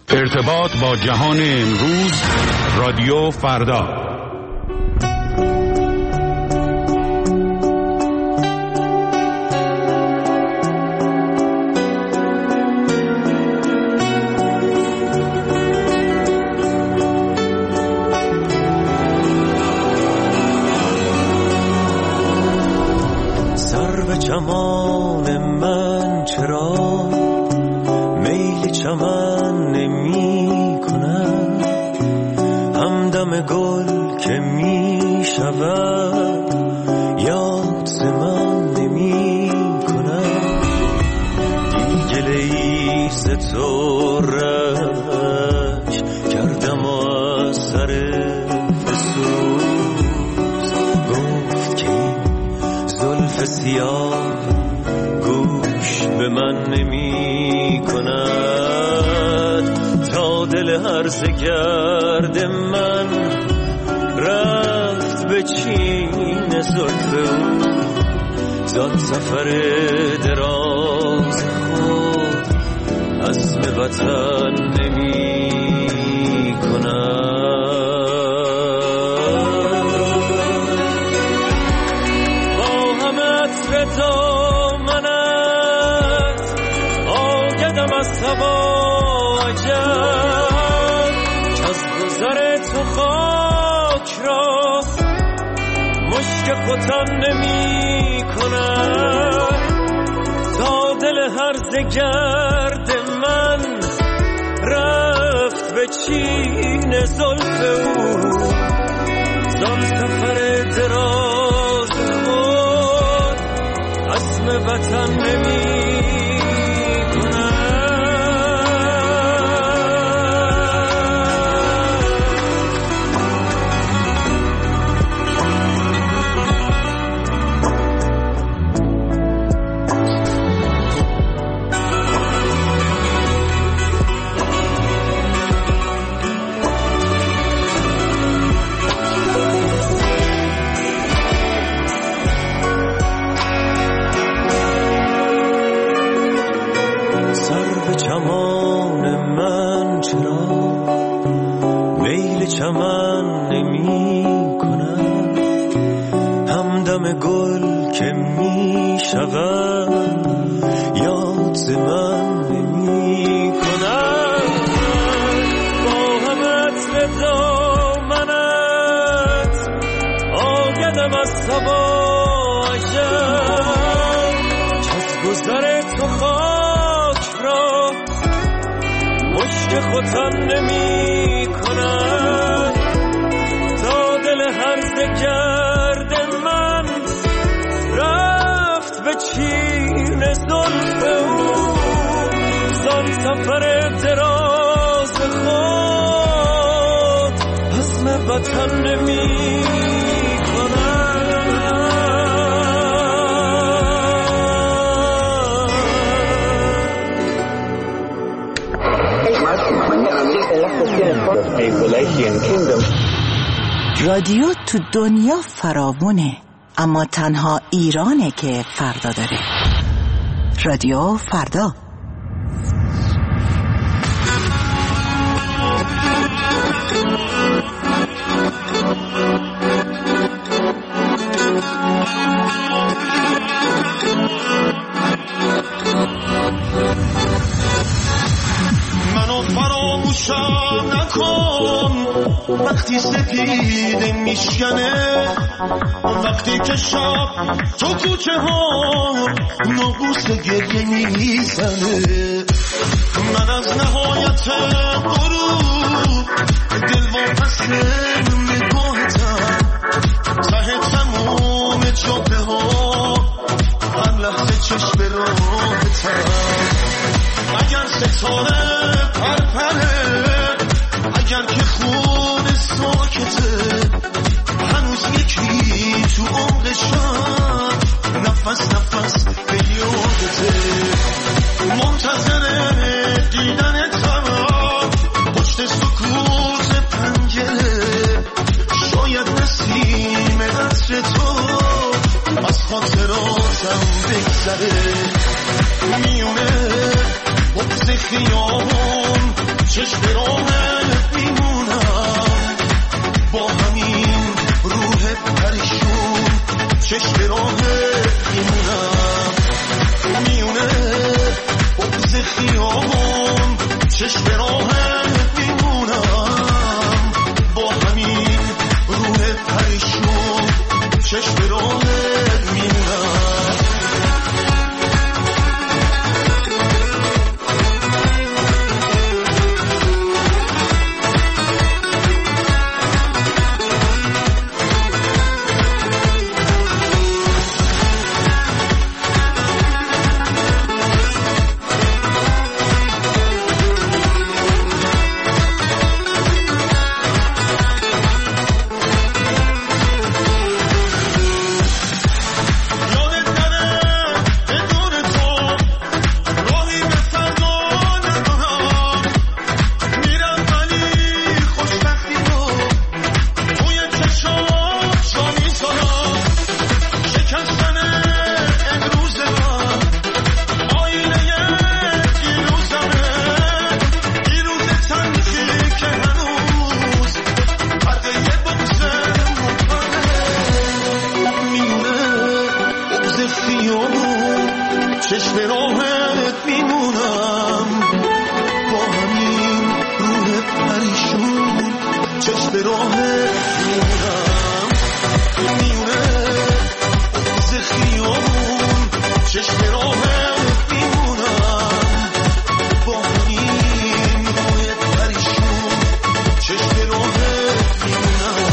ارتباط با جهان امروز، رادیو فردا. سر به چمان من چرا میل چمن نمی کنم، همدم گل که می شود یاد ز من نمی کنم. دیگه لیز تو رنج کردم و از سر فسوس گفت که این زلف سیاه گوش به من نمی کند. تا دل هرزه گرد من رفت به چین زلف او، زان سفر دراز خود عزم وطن نمی کند. با همه عطر دامنت آگدم از هوا عجب، از گذر تو خاک را مشک ختن نمی کند. تا دل هرزه گرد من رفت به چین زلف او، زان سفر دراز خود عزم وطن نمی چمن نمی کنم، همدم گل که می شود یاد ز من نمی کنم. با همه عطر دامنت آگدم از هوا عجب، از گذر تو خاک را مشک ختن نمی کنم. تا دل هرزه گرد من رفت به چین زلف او، زان سفر دراز خود عزم وطن نمی رادیو تو دنیا فراوونه، اما تنها ایرانه که فردا داره. رادیو فردا. منو فراموشم نکن وقتی سپیده میشکنه، وقتی که شب تو کوچه ها نبوس گریه میزنه. من از نهایت غروب دل واپس نگاهتم، ته تموم جاده ها هر لحظه چشم راهتم. اگر ستاره پرپره، اگر که خون ساکته، هنوز یکی تو عمق شب نفس نفس به یادته. منتظر دیدنتم پشت سکوت پنجره، شاید نسیم عطر تو از خاطراتم بگذره. میونه بغض خیابون چشم راهت میمونم با همین روح پریشون چشم راهت میمونم میونه بغض خیابون چشم راهت میمونم با همین روح پریشون چشم راهت میمونم چشم راهت میمونم با همین روح پریشون چشم راهت میمونم میونه بغض خیابون چشم راهت میمونم با همین روح پریشون چشم راهت میمونم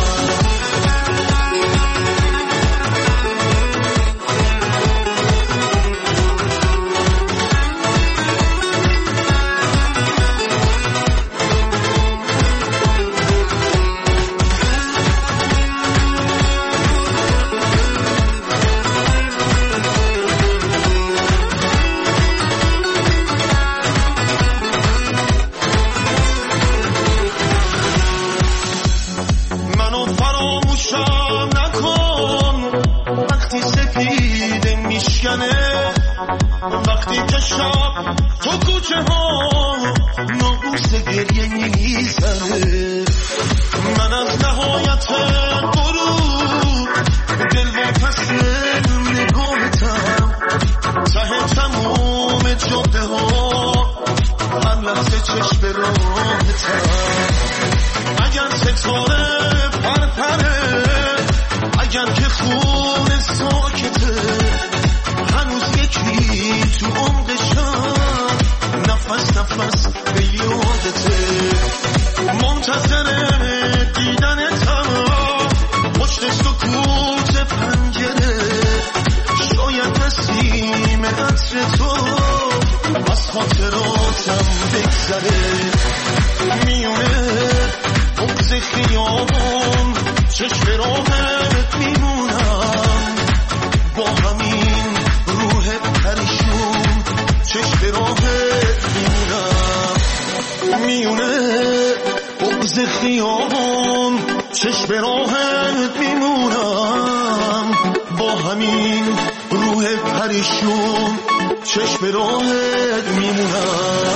وقتی که شب تو کوچه ها ناقوس گریه میزنه من از نهایت غروب دل واپس نگاهتم ته تموم جاده ها هر لحظه چشم راهتم اگر ستاره پرپره اگر که خون ساکته هنوز یکی تو عمقشم نفس به یادته منتظر دیدنتم پشت سکوت پنجره شاید نسیم عطر تو از خاطراتم بگذره میونه بغض خیابون چشم راهت میمونم با همین روح پریشون چشم راهت میمونم میونه بغض خیابون چشم راهت میمونم با همین روح پریشون چشم راهت میمونم.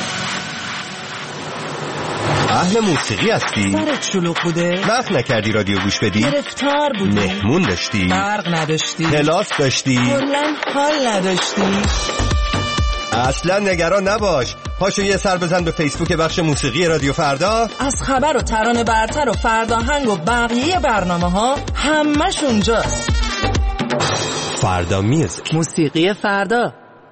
اهل موسیقی هستی؟ سرت شلوغ بوده؟ وقت نکردی رادیو گوش بدی؟ گرفتار بودی؟ مهمون داشتی؟ برق نداشتی؟ کلاس داشتی؟ کلاً حال نداشتی؟ اصلا نگران نباش، پاشو یه سر بزن به فیسبوک بخش موسیقی رادیو فردا. از خبر و ترانه برتر و فرداهنگ و بقیه برنامه ها همش اونجاست. فردا میوزیک، موسیقی فردا.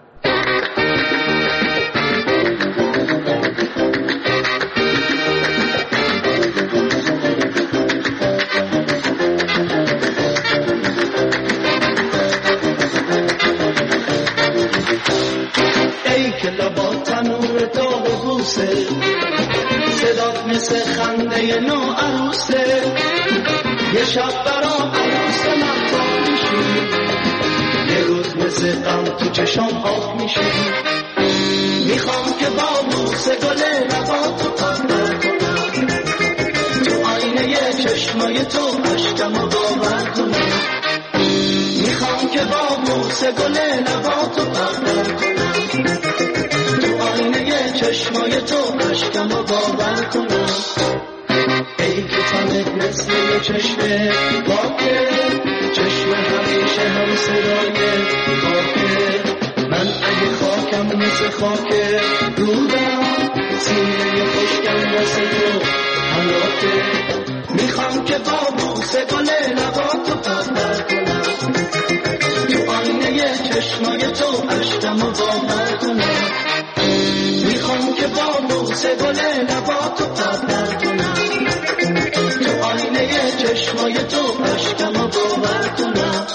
صدات مثل خنده نو عروسه یه شب برام عروس مهتاب میشی یه روز مثل غم تو چشم آب میشی میخوام که با بوسه گل لباتو قطع کنم تو آینه چشمای تو عشقمو باور کنم میخوام که با بوسه گل لباتو قطع کنم تو آینه چشمای تو اشکمو باور کنم. ای که تنت مثل یه چشم پاکه، چشم همیشه هم صدای خاکه. من اگه خاکم مثل خاکه رودم، سینه خشکم واسه تو حلاکه. میخوام که با بوسه گل لباتو پرور کنم، تو آینه چشمای تو اشکمو باور کنم. میخوام که با بوسه گل لباتو پرور کنم، تو آینه چشمای تو اشکمو باور کنم.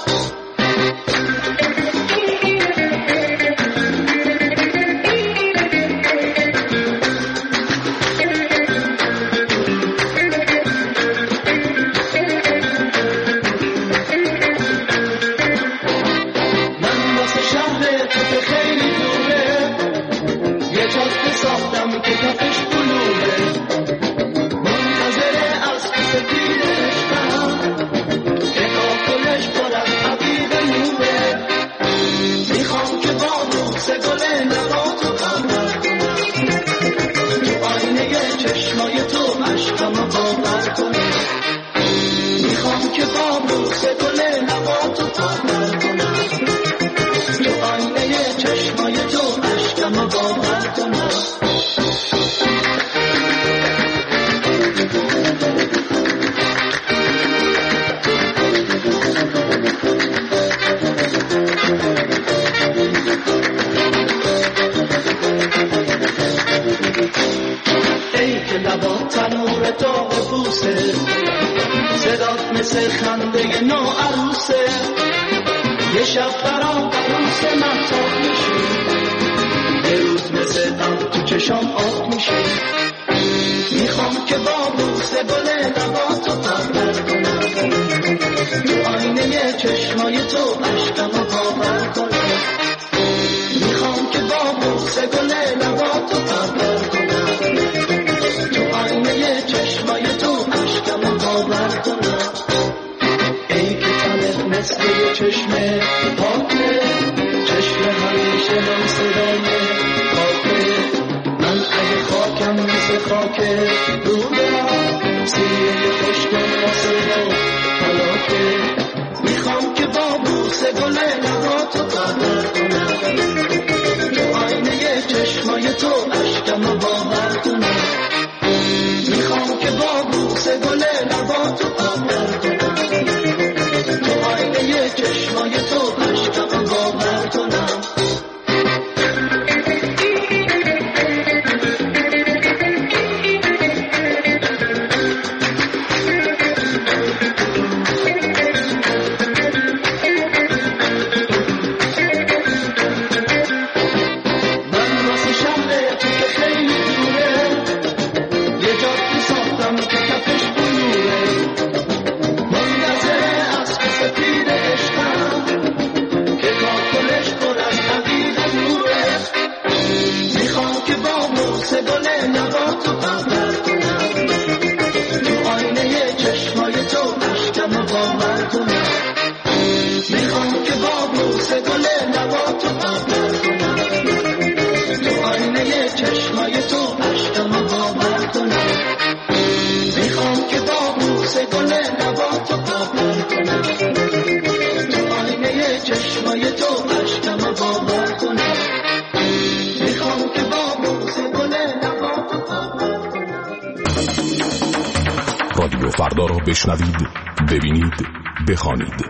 رادیو فردا را بشنوید، ببینید، بخوانید.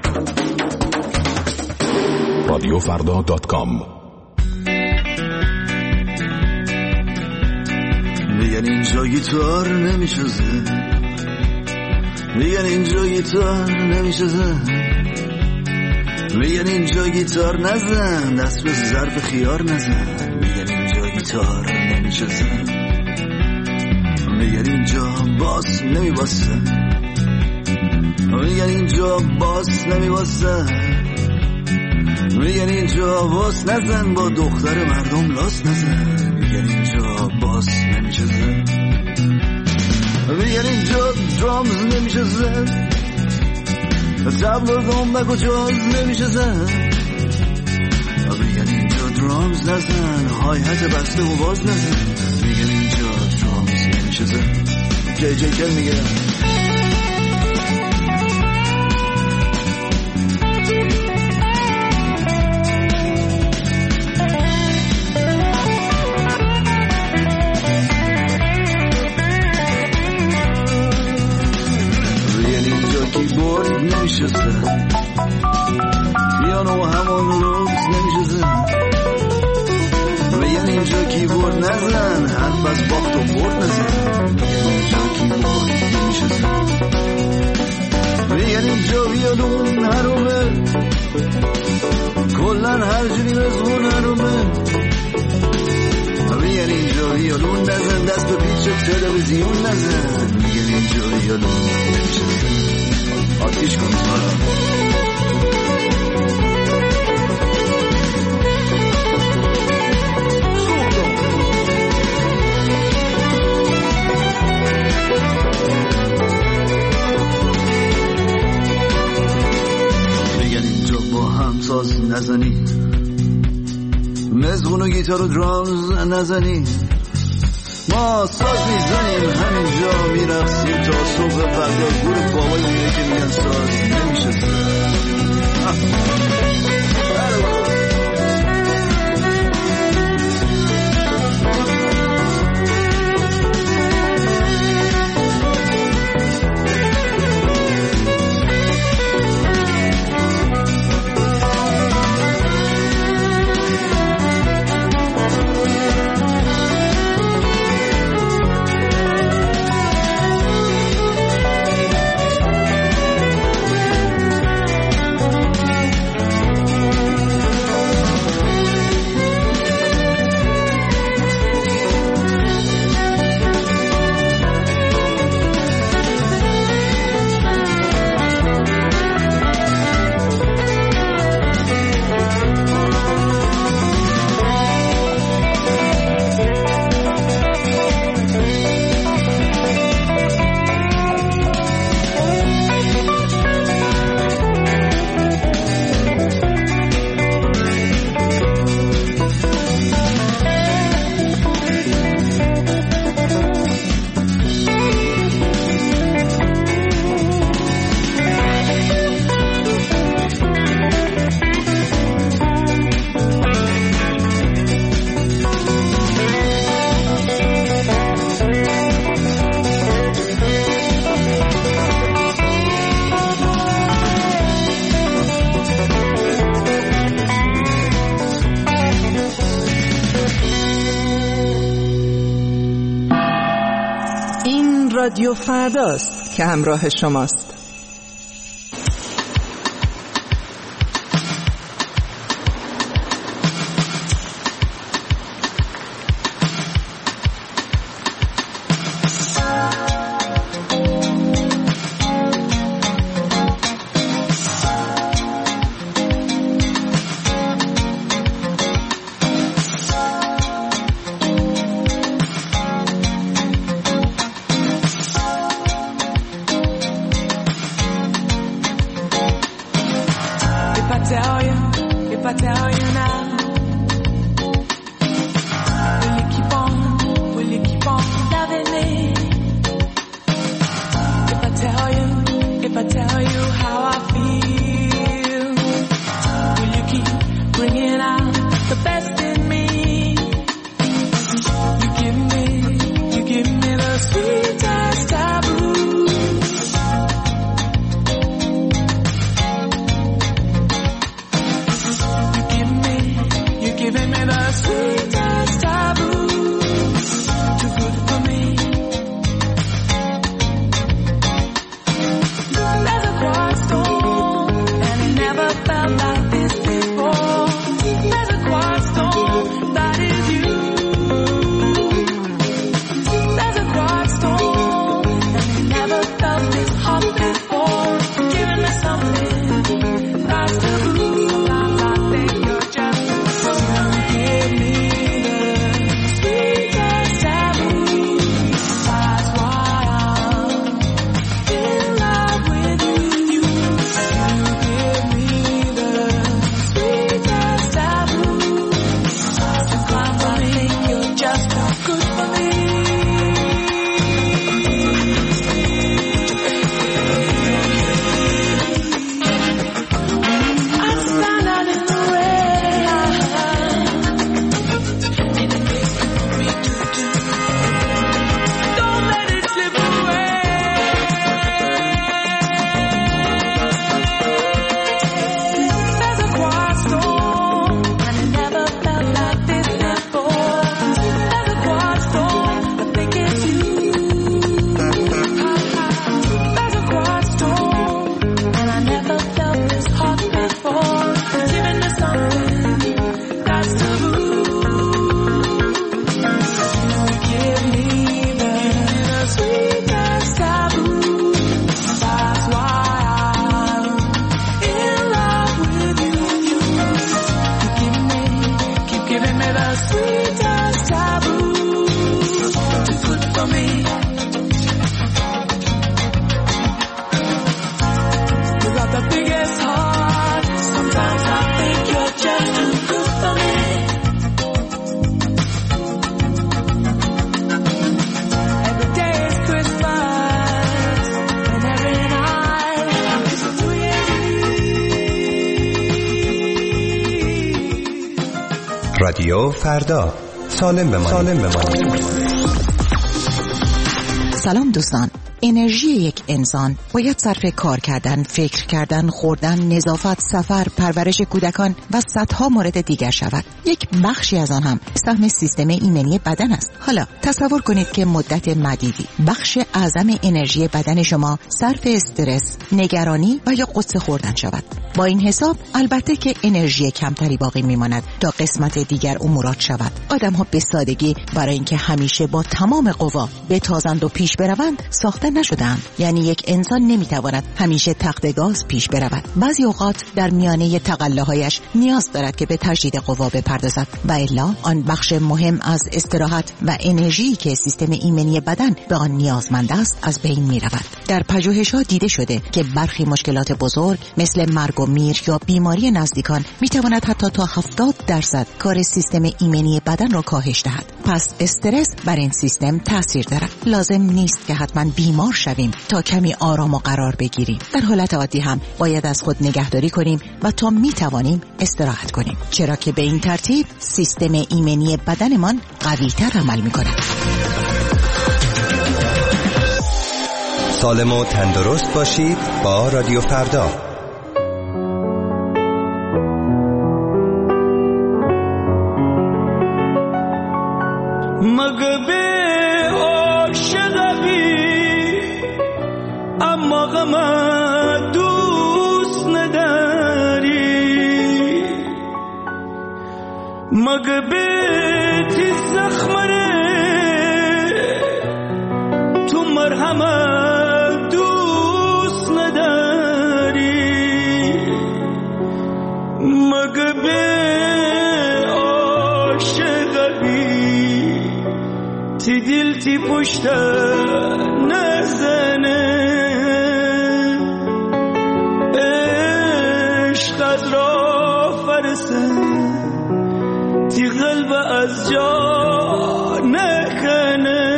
رادیوفردا.com. میگن اینجا گیتار نمیشه زن، میگن اینجا گیتار نمیشه زن، میگن اینجا گیتار نزن، دست به ظرف خیار نزن. میگن اینجا گیتار نمیشه زن، میگن اینجا باس نمیباسه، میگن اینجا باس نمیباسه، میگن اینجا باس نزن، با دختر مردم لاس نزن. میگن اینجا باس نمیشه زن، میگن اینجا درامز نمیشه زن، تبل و دنبک و جاز نمیشه زن. میگن اینجا درامز نزن، های هت بسته و باز نزن. جی کل میگه نمیشه زن پیانو همون روز نمیشه زن میگن اینجا کیبورد نزن حرف از باخت و برد نزن میگن اینجا کیبورد نمیشه زن میگن اینجا ویولون حرومه کلن هر جوری مزمون حرومه میگن اینجا ویولون نزن دست به پیچ تلویزیون نزن میگن اینجا ویولون نمیشه زن آتیش کن میگن اینجا با هم ساز نزنی مزغون و گیتار و درامز نزنی ما ساز میزنیم همینجا میرقصیم تا صبح فردا گور بابای اونه که میگن ساز نمیشه رادیو فرداست که همراه شماست. رادیو فردا. سالم بمانید. سلام دوستان. انرژی یک انسان باید صرف کار کردن، فکر کردن، خوردن، نظافت، سفر، پرورش کودکان و صدها مورد دیگر شود. یک بخشی از آن هم سهم سیستم ایمنی بدن است. حالا تصور کنید که مدت مدیدی بخش اعظم انرژی بدن شما صرف استرس، نگرانی و یا قصه خوردن شود. با این حساب البته که انرژی کمتری باقی میماند تا قسمت دیگر امورات شود. آدم ها به سادگی برای اینکه همیشه با تمام قوا بتازند و پیش بروند ساخته نشدند. یعنی یک انسان نمیتواند همیشه تخت گاز پیش برود. بعضی اوقات در میانه تقلاهایش نیاز دارد که به تجدید قوا بپردازد و الا آن بخش مهم از استراحت و انرژی که سیستم ایمنی بدن به آن نیازمند است از بین میرود. در پژوهش‌ها دیده شده که برخی مشکلات بزرگ مثل مرگ و میر یا بیماری نزدیکان میتواند حتی تا 70% کار سیستم ایمنی بدن را کاهش دهد. پس استرس بر این سیستم تاثیر دارد. لازم نیست که حتما بیمار شویم تا کمی آرام و قرار بگیریم. در حالت عادی هم باید از خود نگهداری کنیم و تا میتوانیم استراحت کنیم، چرا که به این ترتیب سیستم ایمنی بدنمان قوی‌تر عمل میکند. سالم و تندرست باشید با رادیو فردا. مگه به عاشقی اما غم دوست نداری، مگه به تی زخمره تو مرهم دوست نداری، مگه به تی دل تی پشت نزنه، عشق از را فرسه تی قلب از جا نکنه.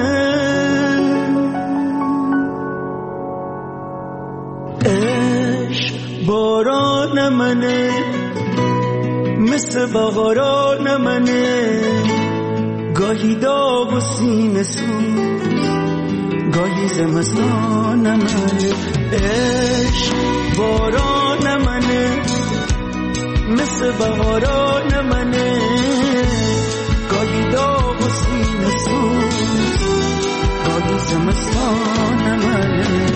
عشق باران منه مثل بهاران منه، گاهی داغ و سینه سوز گاهی زمستان منه. عشق باران منه مثل بهاران منه، گاهی داغ و سینه سوز گاهی زمستان منه.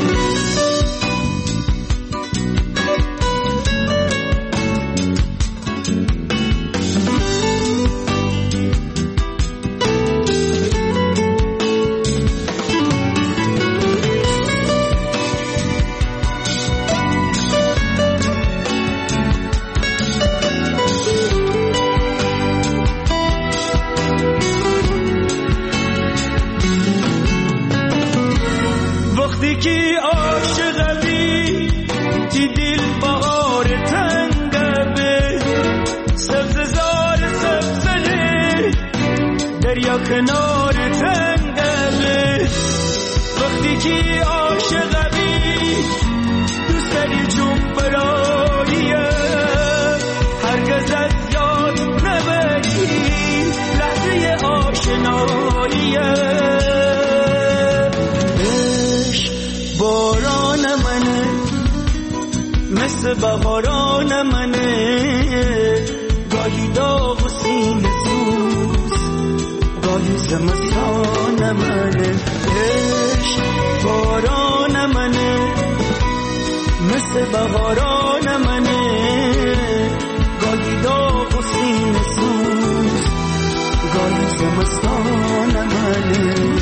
کنار تنگله وقتی که عاشقی دوست داری چون براییه هرگز از یاد نبری لحظه آشناییه. عشق باران منه مثل بهاران منه، گاهی داغ و سینه سوز گاهی زمستان منه. عشق باران منه مثل بهاران منه، گاهی داغ و سینه سوز گاهی زمستان منه.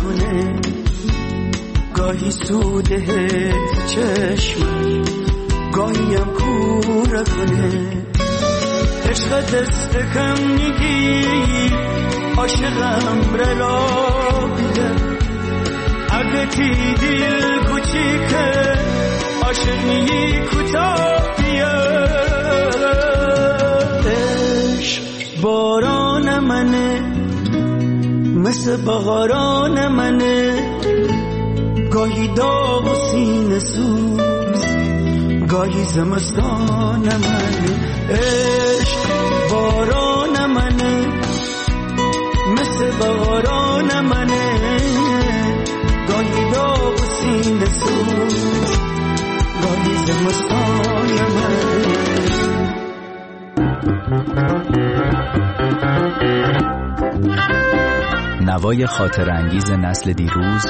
گاهی سوده چشم گاهیم کور کنه عشق دست کم نگیر عاشقم را بیده اگه تی دل کوچیکه عاشق نیی کوتاه بیا عشق باران منه مثل بهاران منه گاهی داغ و سینه سوز گاهی زمستان منه عشق باران منه مثل بهاران منه گاهی داغ و سینه سوز گاهی زمستان منه نوای خاطر انگیز نسل دیروز،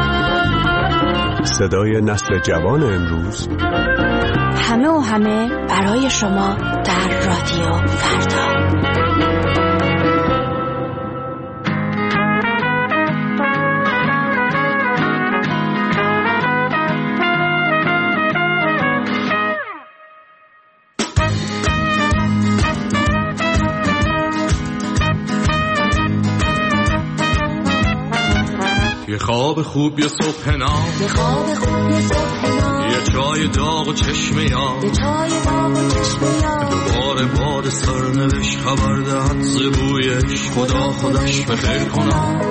صدای نسل جوان امروز، همه و همه برای شما در رادیو فردا. یه خواب خوب یه صبح نام، یه خواب خوب یه صبح نام، یه چای داغ و چشم یاد، یه چای داغ و چشم یاد، دوباره باد سرنوشت خبر دهد ز بویش خدا خودش بخیر کنم،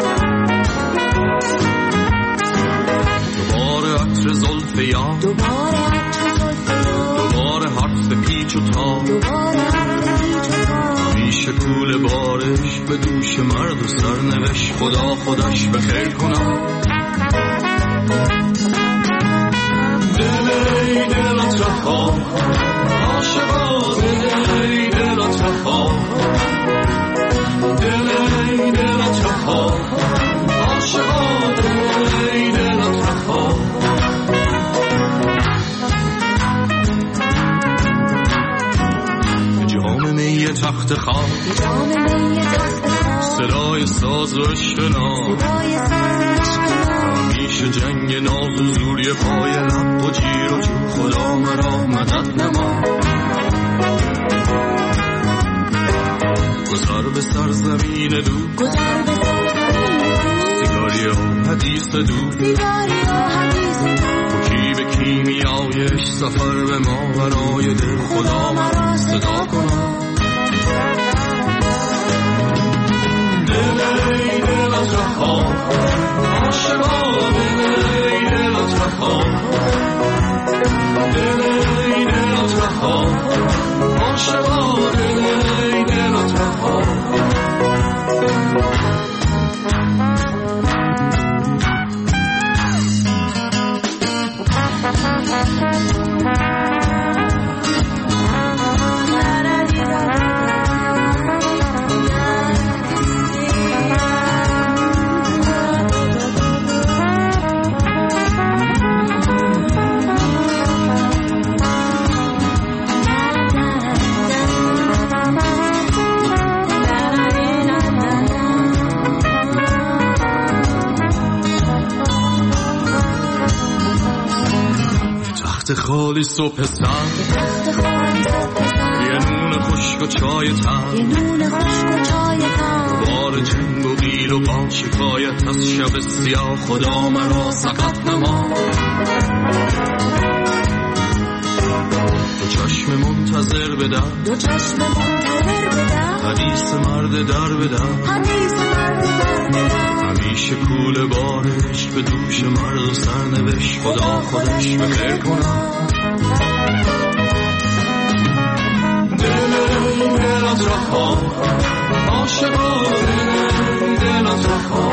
دوباره عطر زلف یاد، دوباره عطر زلف یاد، دوباره حرف پیچ و تاب، دوباره حرف پیچ و تاب، همیشه کول بارش به دوش مرد و سرنوشت خدا خودش بخیر کنم. دلی دلت رها عاشقا، دلی دلت رها، دلی دلت رها عاشقا، دلی دلت رها. جام می تخت خواب، صدای ساز و اشکنا، همیشه جنگ ناز و زوری پای لب و جیر و جو خدا مرا مدد نما. گذر به سرزمین دو، سیگاری و حدیث دو، کی به کیمیایش سفر به ما برای دل خدا مرا صدا کنم. دلی دلت رها عاشقا، دلی دلت رها، دلی دلت رها عاشقا، دلی دلت رها. خالی صبح سر، یه نون خشک و چای تر، بار جنگ و قیل و با شکایت از شب سیاه خدا مرا سقط نما. دو چشم منتظر بدن، دو چشم منتظر بدن، حدیث مرد در بدن، حدیث مرد در بدن، همیشه کول بارش به دوش مرد و سرنوشت خدا خودش بخیر کنم. دلی دلت رها عاشقا، دلی دلت رها،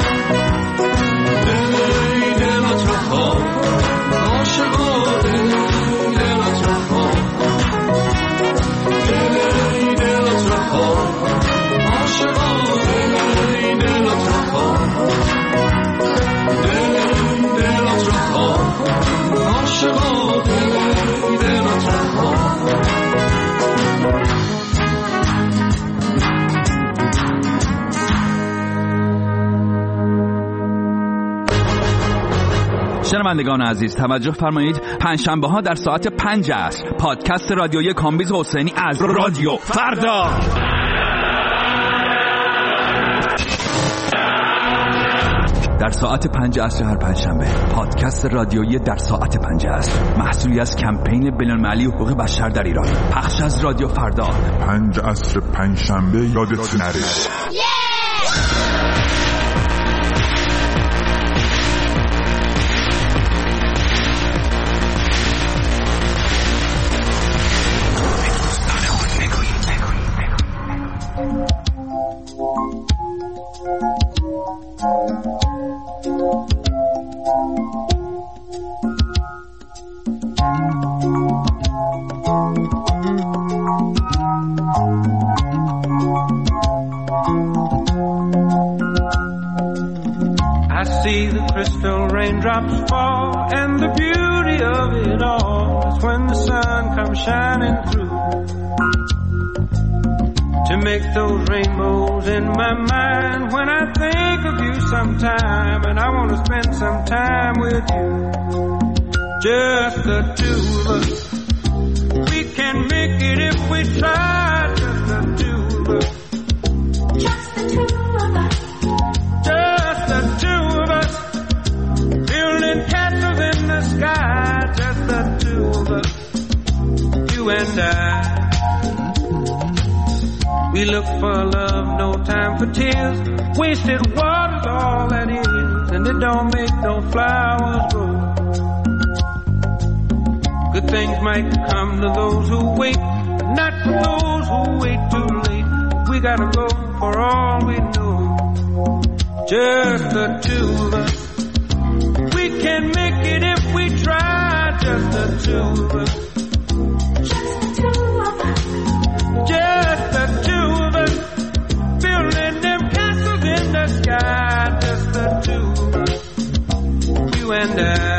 دلی دلت رها عاشقا، دلی دلت رها، دلی دلت رها عاشقا، دلی دلت رها، دلی دلت رها عاشقا، دلی دلت رها. شنوندگان عزیز توجه فرمایید، پنجشنبه ها در ساعت 5 عصر پادکست رادیویی کامبیز حسینی از رادیو فردا. در ساعت 5 عصر هر پنجشنبه پادکست رادیویی در ساعت 5 عصر، محصولی از کمپین بین‌المللی حقوق بشر در ایران، پخش از رادیو فردا. 5 عصر پنجشنبه یادت نره. Raindrops fall, and the beauty of it all is when the sun comes shining through to make those rainbows in my mind. When I think of you sometime, and I want to spend some time with you, just the two of us. We can make it if we try, just the two of us. Just the two of us. Just the two of us. Building castles in the sky, just the two of us, you and I. We look for love, no time for tears. Wasted water's all that is, and it don't make no flowers grow. Good things might come to those who wait, but not for those who wait too late. We gotta go for all we know, just the two of us. We can make it if we try, just the two of us. Just the two of us. Building them castles in the sky, just the two of us. You and I.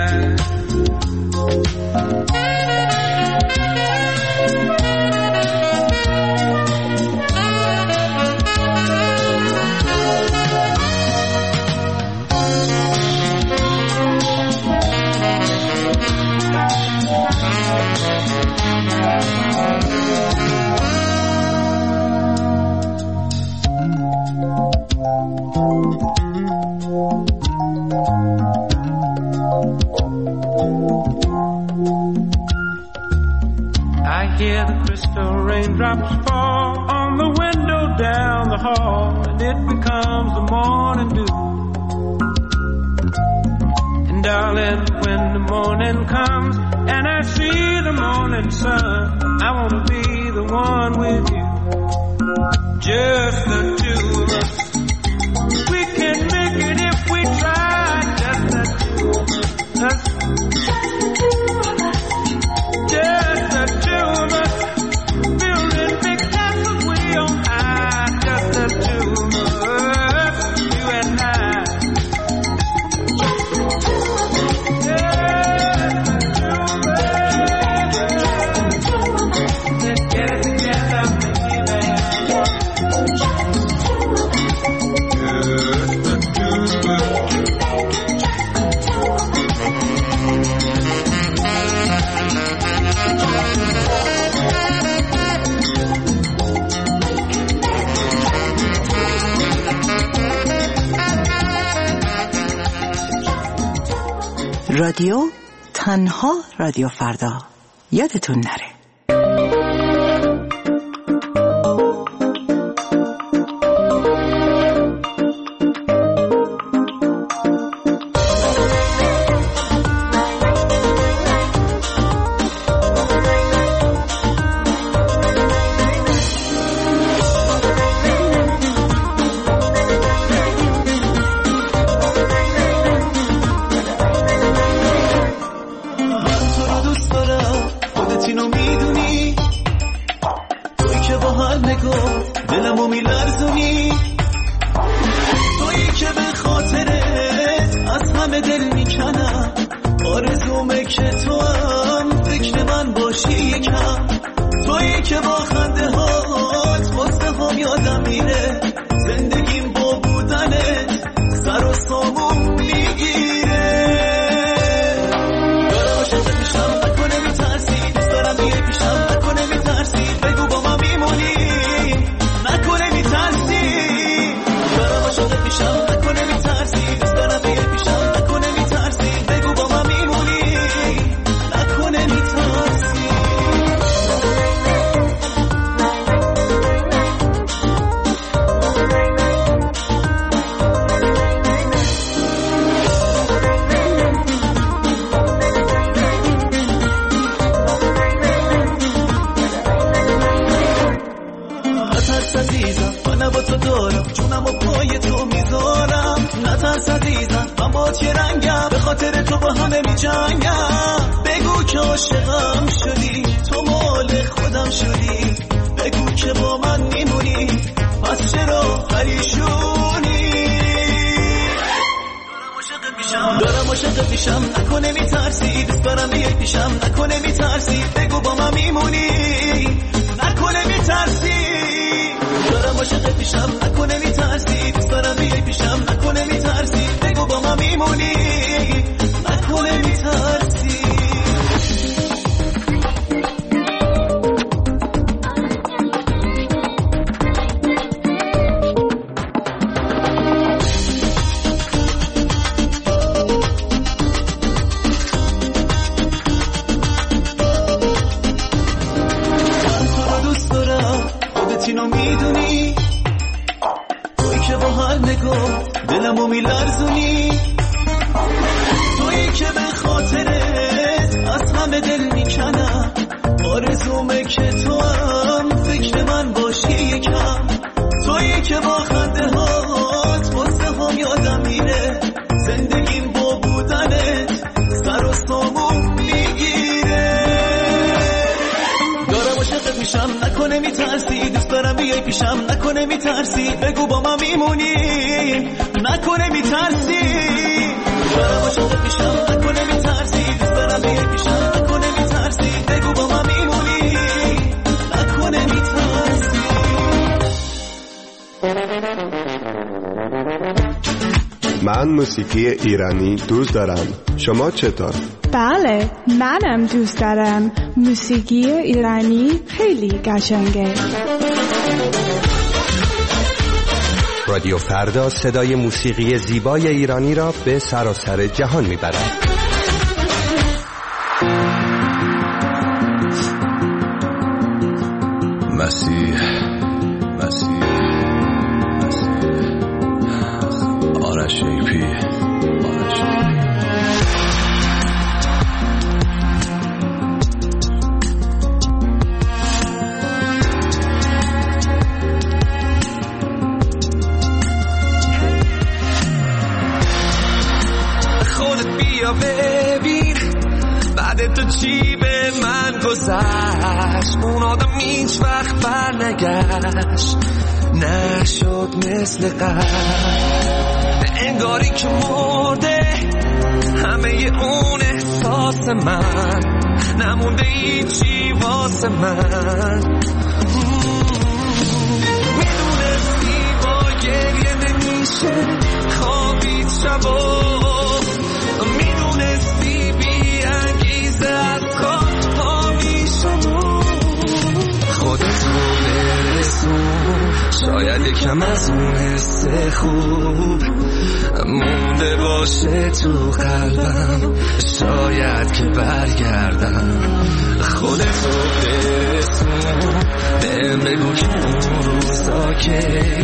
Hear the crystal raindrops fall on the window down the hall, and it becomes the morning dew. And darling, when the morning comes and I see the morning sun, I want to be the one with you, just the two of us. We can make it if we try, just the two of us. Just the two of us, building big castles way on high. Just the two of us, you and I. Just the two of us, just the two of us. Let's get it together, baby. Just the two of us, just the two of us. رادیو تنها رادیو فردا، یادتون نره. دلمو میلرزونی، تویی که به خاطرت از همه دل میکنم، آرزومه که تو هم فکر من باشی یکم، تویی که با خنده هات واسه هم یادم میره، زندگیم با بودنت سر و سامون میگیره. من با تو دارم جونم و پای تو میذارم نترس عزیزم من با چه رنگم به خاطر تو با همه میجنگم بگو که عاشقم شدی تو مال خودم شدی بگو که با من میمونی پس چرا پریشونی دارم عاشق پیشم نکنه میترسی دوست دارم بیای پیشم نکنه میترسی بگو با من میمونی نکنه میترسی دارم عاشق پیشم نکنه میترسی دوست دارم بیای پیشم نکنه میترسی بگو با من میمونی نکنه میترسی دلمو میلرزونی تویی که به خاطرت از همه دل میکنم آرزومه که تو هم فکر من باشی یکم تویی که با خنده هات واسه هم یادم میره زندگیم با بودنت سر و سامون میگیره دارم عاشقت میشم نکنه میترسی دوست دارم بیای پیشم نکنه میترسی بگو با من میمونی نکنه میترسی دارم عاشقت میشم نکنه میترسی دوست دارم بیای پیشم نکنه میترسی بگو با من میمونی نکنه میترسی من موسیقی ایرانی دوست دارم. شما چطور؟ بله منم دوست دارم. موسیقی ایرانی خیلی قشنگه. رادیو فردا صدای موسیقی زیبای ایرانی را به سراسر جهان میبرد. مسیح آرش ایپی خودت بیا ببین بعد تو چی به من گذشت اون آدم هیچ وقت بر نگشت نشد مثل قبل انگاری که مرده همه اون احساس من نمونده هیچی واسه من میدونستی با گریه نمیشه خوابید شبا میدونستی بی انگیزه از خواب ها میشم خودتو برسون شاید یکم از اون حس خوب مونده باشه تو قلبم شاید که برگردم خودتو برسون بهم بگو که اون روزا که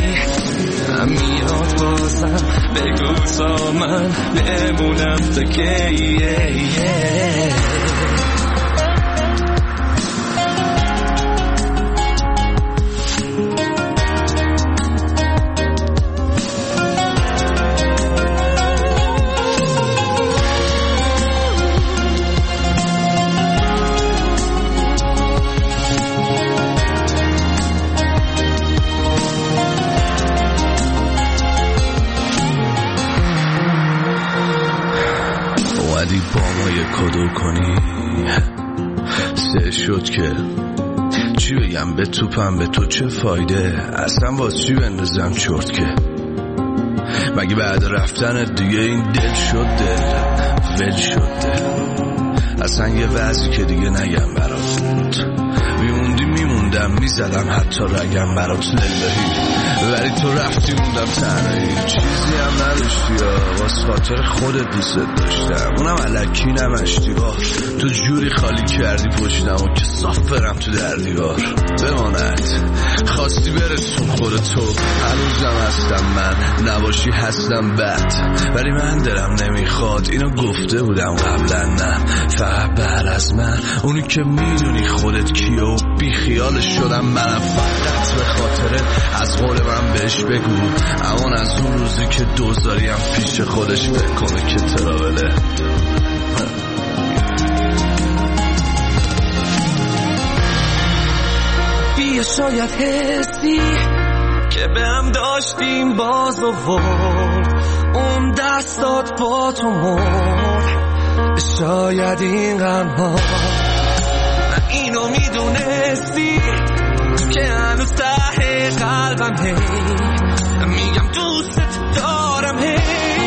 میاد بازم بگو تا من بمونم تا که کدو کنی سه شد که چی بگم به توپم به تو چه فایده اصلا واسه چی بندازم چرت که مگه بعد رفتن دیگه این دل شد دل ول شد دل اصلا یه وضعی که دیگه نگم برات میموندم میزدم حتی رگم برات للهی ولی تو رفتی موندم تنهایی چیزی هم نداشتی یا واسه خاطر خودت دوست داشتم اونم الکی نمشتی تو جوری خالی کردی پشتم و که صاف برم تو در دیوار بماند خواستی برسون خودتو هنوزم هستم من نباشی هستم بد ولی من دلم نمیخواد اینو گفته بودم قبلا نه فقط بعد از من اونی که میدونی خودت کیه و بی خیالش شدم منم فقط به خاطر از قول من بهش بگو امان از اون روزی که دوزاری هم پیش خودش بکنه که تراوله. بیا شاید حسی که به هم داشتیم باز آورد، اون دستات با تو مرد، شاید این غم‌ها اینو میدونستی که هنوز ته قلبم هی میگم دوستت دارم، هی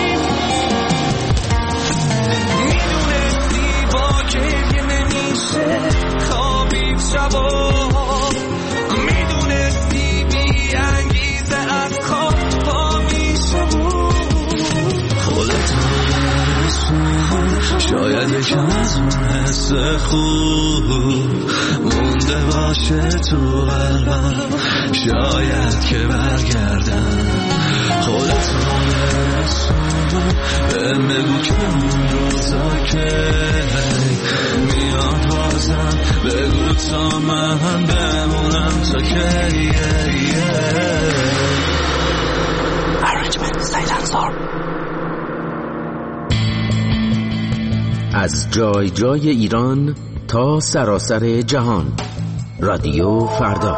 میدونستی با گریه نمیشه خوابید شبا، میدونستی بی انگیزه از خواب پا میشه، خودت شاید یکم از اون حس خوب مونده باشه تو قلبم، شاید که برگردم. خودت بهم بگو که اون روزا که میاد بازم، بگو تا من بمونم تا که Arrangement Silencer. از جای جای ایران تا سراسر جهان، رادیو فردا.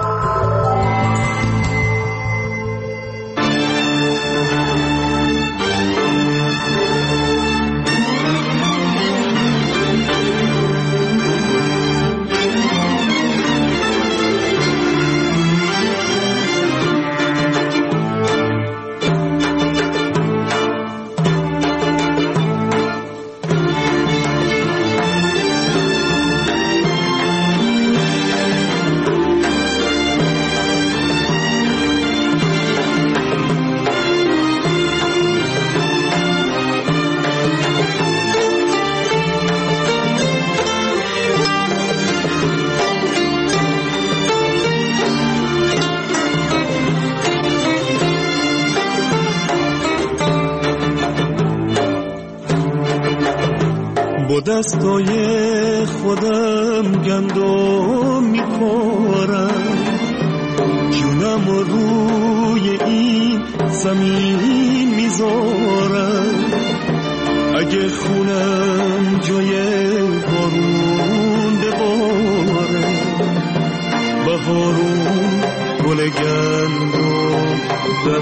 دستای خودم گندم میخورم، جونم روی این زمین میذارم، اگه خونم جای بارون بباره، بهارون گل گندم در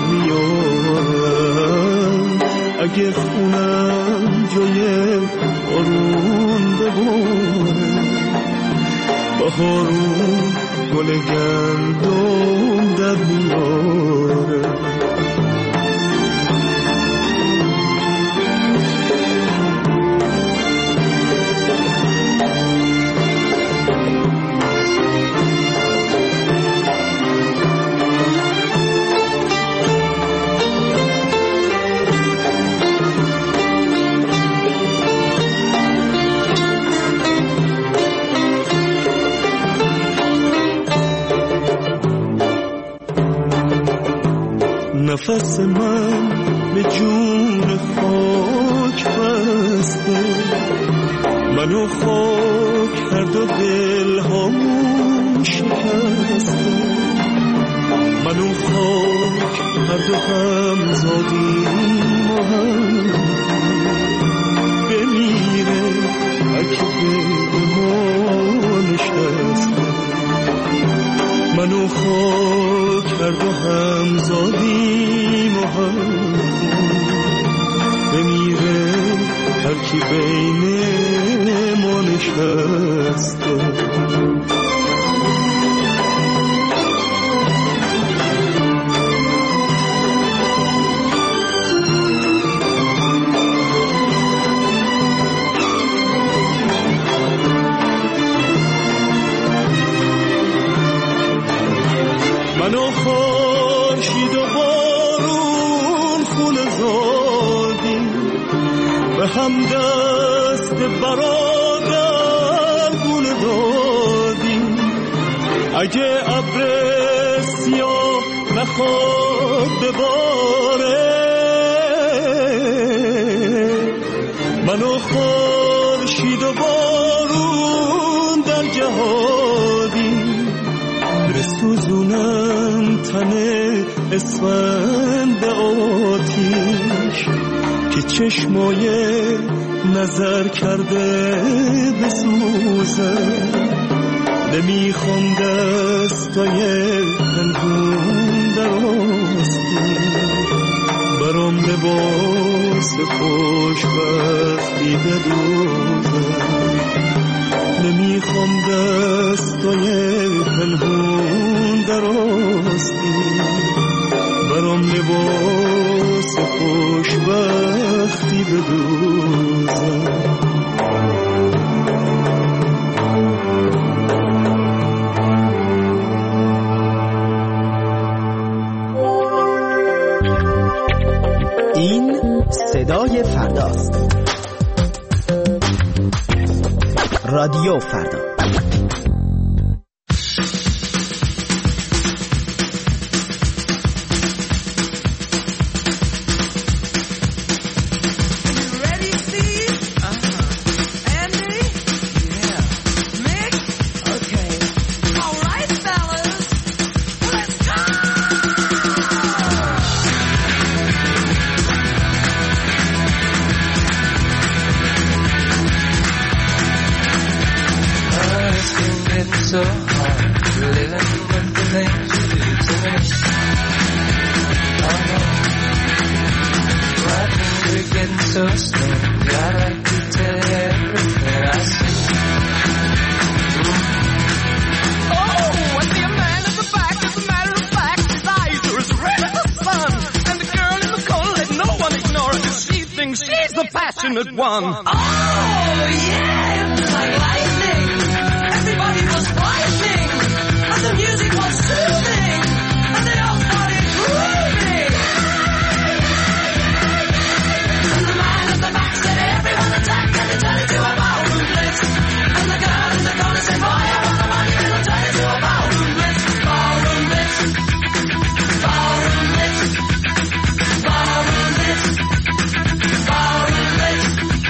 میارم، اگه خونم جای بارون بباره، بهارون گل گندم در میاره. نفس من به جون خاک بسته، منو خاک کرد و دل هامون شکسته، منو خاک کرد و هم زادیم و هم بمیره اگه به ما نشسته، منو خاک کرد و هم زادیم و هم بمیره هر کی بین ما نشسته. منو خورشید و بارون خون زادیم، به هم دست برادر گل دادیم، اگه ابر سیاه نخواد بباره، منو خورشید و بارون در جهادیم، بسوزونم تنه اسفند آتیش که چشمای نظر کرده بسوزه. نمیخوام دستای پنهون دراستی برام لباس خوشبختی بدوزه. نمیخوام دستای پنهون دراستی برام لباس خوشبختی بدوزه. این صدای فرداست. رادیو فردا. So hard living with the things you do to me. Oh no, my things are getting so strange. I'd like to tell you everything I see. Oh, I see a man at the back. As a matter of fact, his eyes are as red as the sun. And the girl in the corner, let no one ignore her, 'cause she thinks she's the passionate one. Oh, yeah, it was like lightning. Everybody was frightening, and the music was soothing, and they all started grooving. And the man at the back said, everyone attack, and he turned it to a ballroom blitz. And the girl in the corner said, boy, I want the money, and I'll turn it to a ballroom blitz. Ballroom blitz. Ballroom blitz. Ballroom blitz. Ballroom blitz.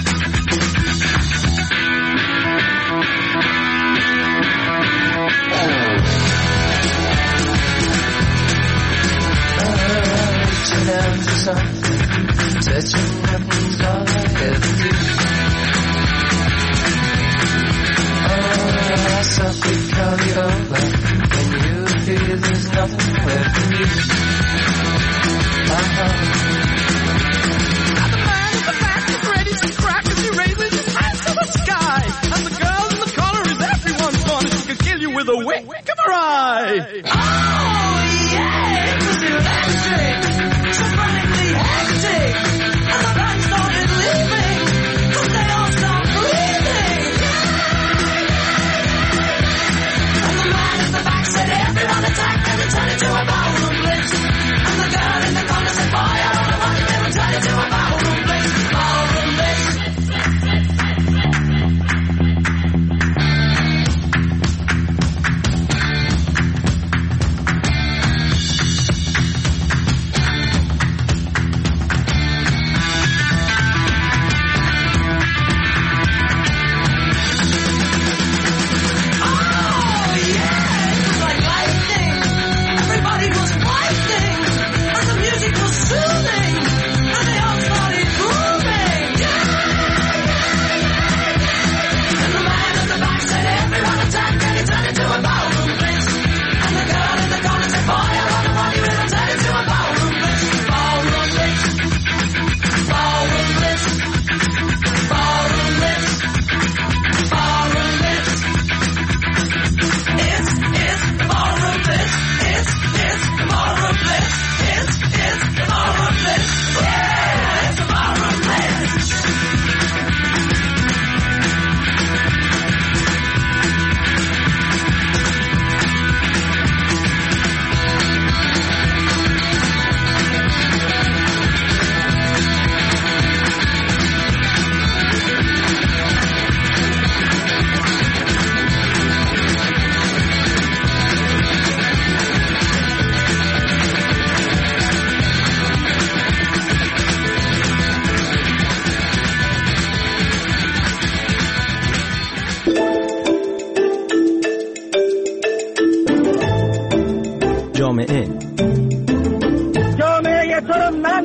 Down to something, touching nothing's all I ever do. Oh, I softly call you over, when you feel there's nothing left in you. Now the man in the back is ready to crack as he raises his hands to the sky. And the girl in the corner is everyone's gone, and she can kill you with a wink of her eye. Oh, yeah, it was electric. So frantically hectic, and the band started leaving, 'cause they all stopped breathing. And the man at the back said, everyone attack, and it turned into a ballroom blitz.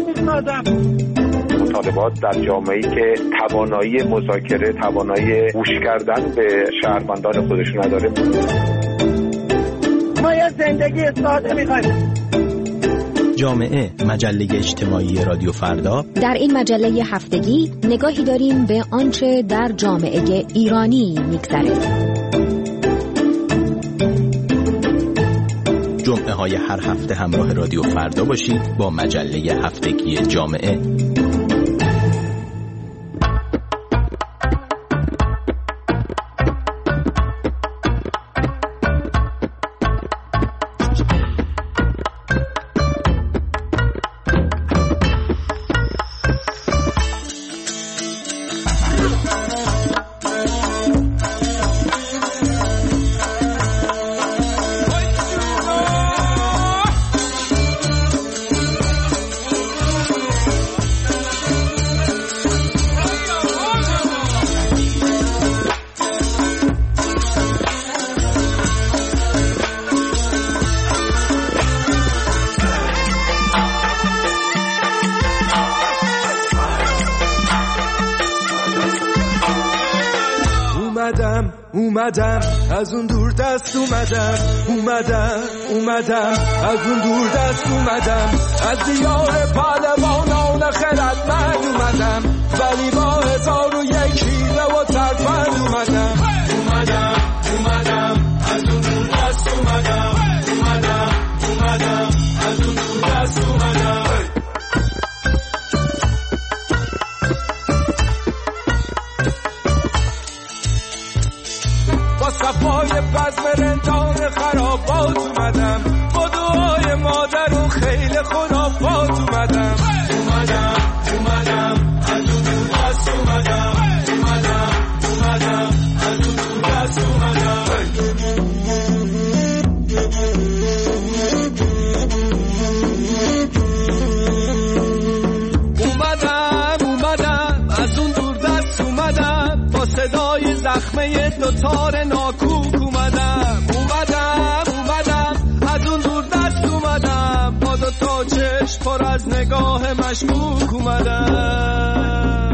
مطالبات در جامعه‌ای که توانایی مذاکره، توانایی گوش کردن به شهروندان خودشون نداره. ما یه زندگی ساده می‌خوایم. جامعه، مجله اجتماعی رادیو فردا. در این مجله هفتگی نگاهی داریم به آنچه در جامعه ایرانی می‌گذرد. جمعه های هر هفته همراه رادیو فردا باشید با مجله هفتگی جامعه. اومدم از اون دور دست اومدم از اون دور دست اومدم، از دیار پهلوانان خردمند اومدم، ولی با 1001 حیله و ترفند اومدم از اون دور دست اومدم از اون دور دست اومدم. صفای بزم رندان خرابات اومدم، با دعای مادر و خیل خرافات اومدم از اون دور دست اومدم از اون دور دست اومدم. اومدم از اون دور دست اومدم، با صدای زخمه دوتار ناکوک اومدم از اون دور دست اومدم، با دوتا چشم پر از نگاه مشکوک اومدم.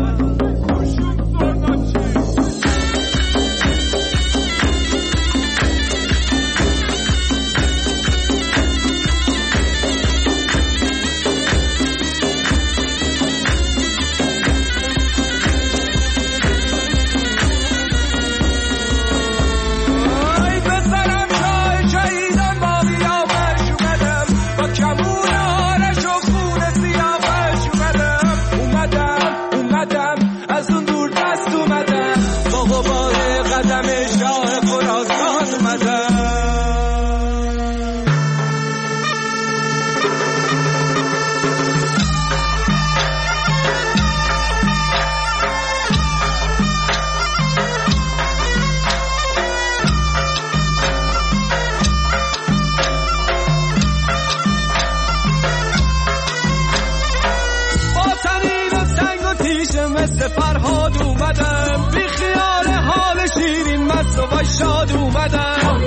فرهاد اومدم، بی خیال حال شیرین مست و شاد اومدم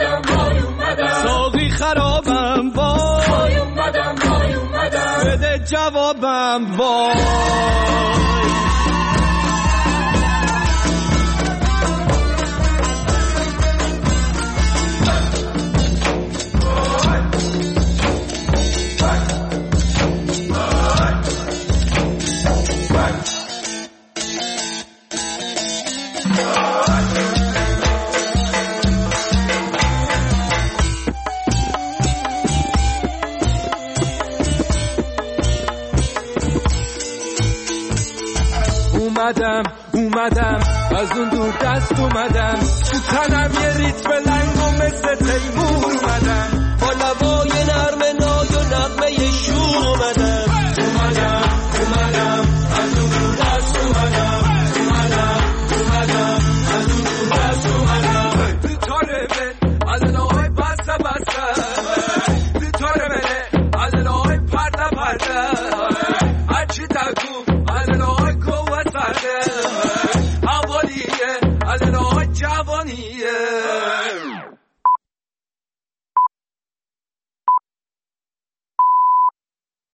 ساقی خرابم وای اومدم بده جوابم وای. اومدم از اون دور دست اومدم، تو تنم یه ریتم لنگ و مثل تیمور اومدم، با لبای